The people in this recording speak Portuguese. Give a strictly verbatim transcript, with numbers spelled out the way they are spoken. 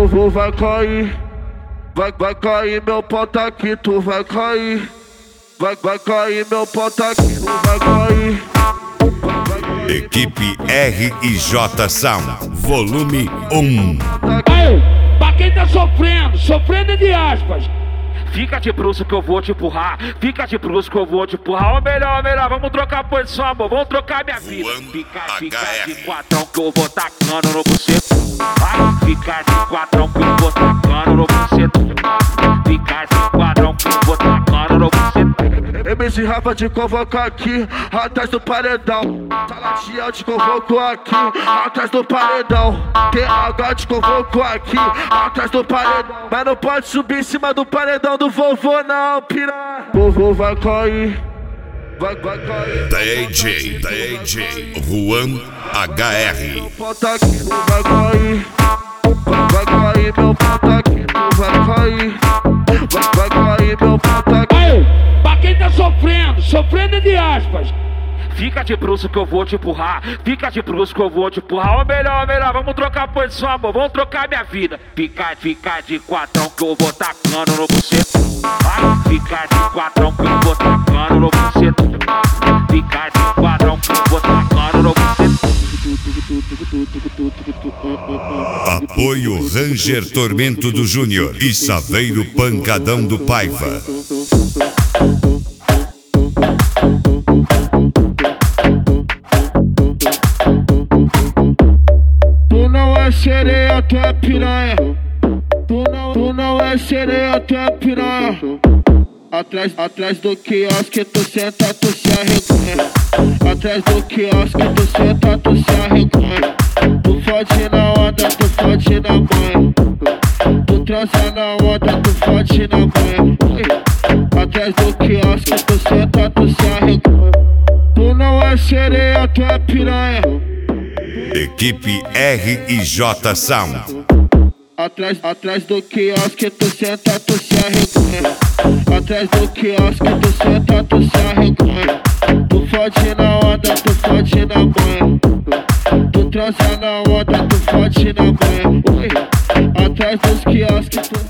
Vovô vai cair, vai, vai cair meu pau tá aqui, tu vai cair. Vai, vai cair meu pau tá aqui, tu vai cair. Vai, vai cair. Equipe R I J Sound, volume um. Aí, pra quem tá sofrendo, sofrendo de aspas, fica de bruxo que eu vou te empurrar. Fica de bruxo que eu vou te empurrar. Ou melhor, ou melhor, vamos trocar posição, amor. Vamos trocar minha vida. Fica, fica de quatrão que eu vou tacando no buceto. Vai, fica de quatrão que eu vou tacando no buceto. Fica de quatrão que eu vou tacando no buceto. M C Rafa te convoca aqui, atrás do paredão. Salatiel te convoco aqui, atrás do paredão. T H te convoco aqui, atrás do paredão. Mas não pode subir em cima do paredão do vovô não, piranha. Vovô vai cair, vai, vai cair. D J, D J Juan H R. Meu pau tá aqui, tu vai cair. Vai, vai cair, meu pau tá aqui, tu vai cair. Vai, vai cair, meu pau tá aqui. Aí, pra quem tá sofrendo, sofrendo de aspas, fica de bruxo que eu vou te empurrar. Fica de bruxo que eu vou te empurrar. Ou melhor, ou melhor, vamos trocar posição, amor. Vamos trocar minha vida. Fica, fica de quatrão que eu vou tacando no buceto. Vai, fica de quatrão que eu vou tacando no buceto. Fica de quatrão que eu vou tacando no buceto. Apoio Ranger Tormento do Júnior e Saveiro Pancadão do Paiva. Tu não é sereia, tu é piranha. Tu não, tu não é sereia, tu é piranha. Atrás, atrás do quiosque tu senta, tu se arreganha. Atrás do quiosque tu senta, tu se arreganha. Tu fode na onda, tu fode na banha. Tu transa na onda, tu fode na banha. Atrás do quiosque tu senta, tu se arreganha. Tu não é sereia, tu é piranha. Equipe R I J Sound. Atrás, atrás do quiosque tu senta, tu se arreganha. Atrás do quiosque tu senta, tu se arreganha. Tu fode na onda, tu fode na banha. Tu transa na onda, tu fode na banha. Atrás dos quiosques tu